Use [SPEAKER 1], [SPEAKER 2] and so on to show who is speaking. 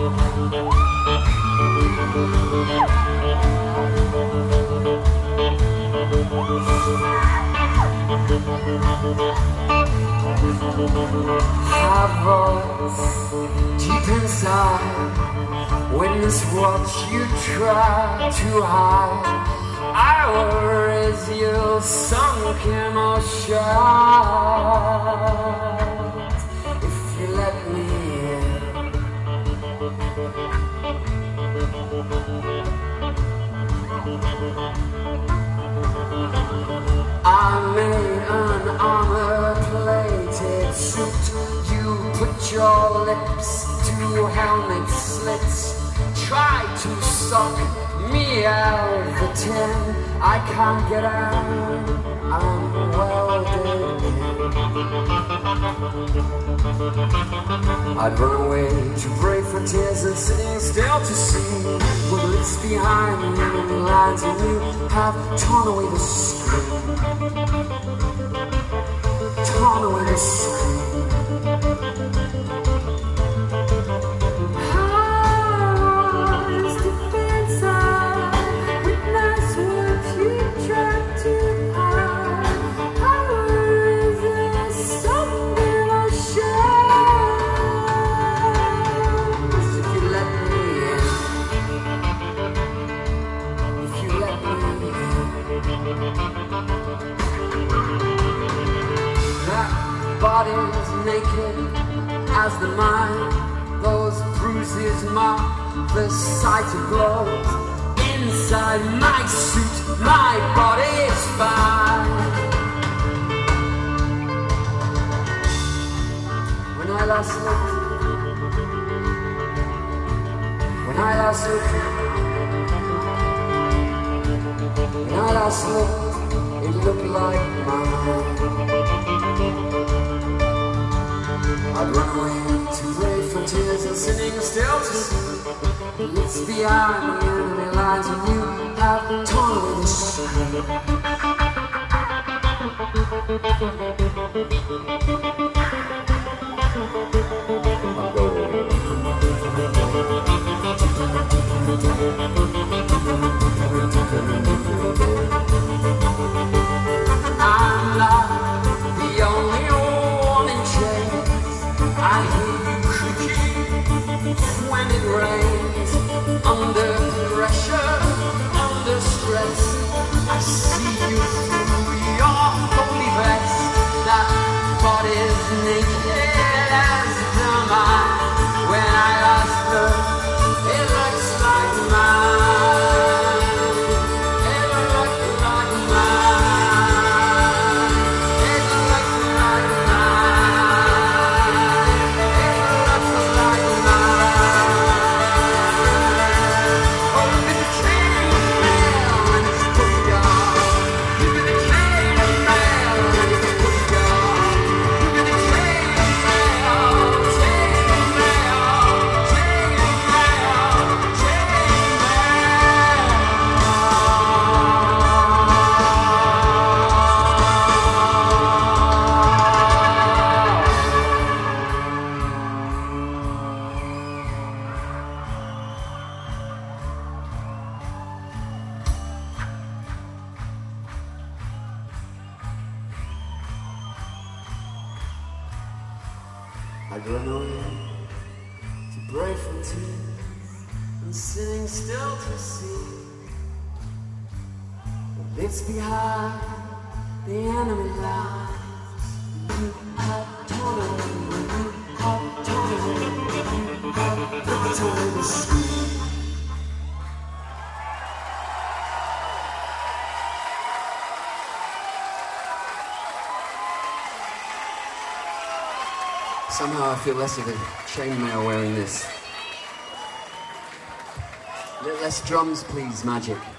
[SPEAKER 1] Our voice deep inside, witness what you try to hide. I will raise you sunk emotions if you let me in. I made an armor-plated suit. You put your lips to helmet slits. Try to suck me out of the tin. I can't get out. I'm welded in. I'd run away to brave for tears and sitting still to see with lips behind me and the lines and you have torn away the screen. Torn away the screen. Bodies naked as the mind. Those bruises mark the site of blows. Inside my suit, my body is fine. When I last looked, when I last looked, when I last looked, it looked like mine. I'd run away to brave frontiers and sitting still to see the lips behind the enemy lines and you have torn away the screen. I'm not the only one in chains. I hear you creaking when it rains. Under pressure, under stress, I see you through your holy vest. That body's naked as the mind. When I last look, it looks like mine. It looks like mine. It looks like mine.
[SPEAKER 2] I'd run away to brave frontiers and sitting still to see the lips behind the enemy lines. You have torn away, you have torn away, you have ripped away the screen.
[SPEAKER 1] Somehow I feel less of a chainmail wearing this. Less drums, please, Magic.